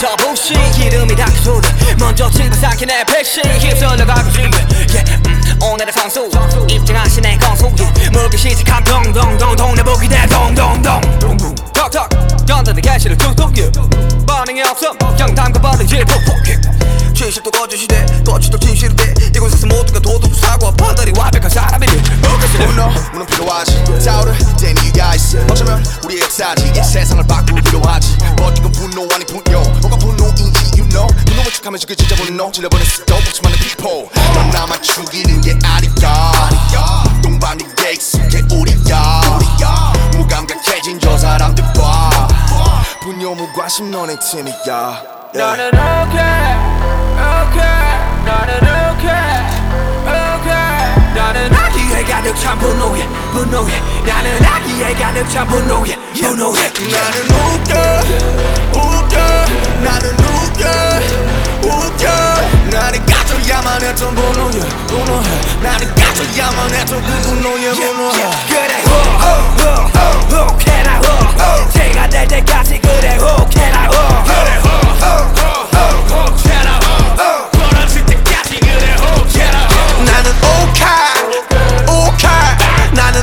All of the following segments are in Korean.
때부터 부시 기름이 닿기 소리 먼저 집어삼킨 내 백신 휩쓸려가고 지금 오늘의 선수 입증하신 내 건수 물기 시작한 동동동 동네보기 내 동동동 턱턱 연단의 개시를 툭툭 반응이 없어 영담과 버리지 폭폭 진실도 거짓이돼 거짓도 진실이돼 이곳에서 모두가 도둑 사고와 판단이 완벽한 사람이니 문은 필요하지 싸우를 땐 이유가 있어 어쩌면 우리의 역사지 이 세상을 바꾸기로 하지 버티건 분노 아니 분노 뭐가 분노인지 you know 분노를 축하면 그게 진짜 분노 질러버린 수도 없이 많은 people 넌 나만 죽이는 게 아니야 동방의 익숙해 우리야 무감각해진 저 사람들 봐 분노 무관심 너네 팀이야 나는 okay 나는 okay 나는 아기에 가득 찬 분노에 나는 아기에 가득 찬 분노에 나는 나는 웃겨 나는 가져야만 했던 분노에 나는 가져야만 했던 그 분노에 그래 who can I who 제가 될 때까지 그래 who can I who 그래 who can I who 벌어질 때까지 그래 who can I who 나는 나는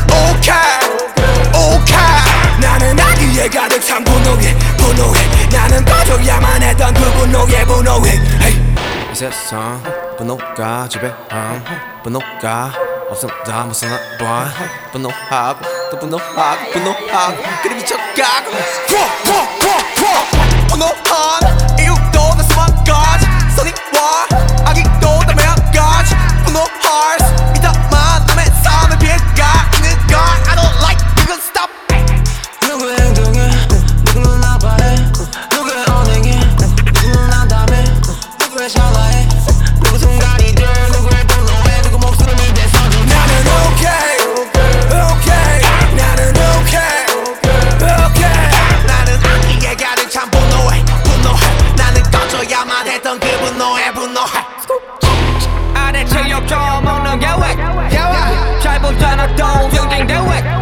나는 아기에 가득 찬 분노에 나는 꺼져야만 했던 그 분노에 이 세상 분노가 지배함 분노가 없어 다 무슨 봐 분노하고 또 분노하고 그래 미쳐가고 분노한 이유도 다 수만까지 선의와 악의도 다 매한까지 분노할 수 있다만 남의 삶을 피해가 있는 걸 I don't like 이건 stop 누구의 행동에 누구는 나빠해 누구의 언행에 누구는 난담해 누구의 샤라해 누구 순간이들 누구의 분노에 누구 목숨을 대서도 나는 okay 나는 okay 나는 악기에 가득 찬 분노해 나는 꺼져야만 했던 그 분노해 아래 체력 좀 먹는 계획 잘 보잖아 또 경쟁 대회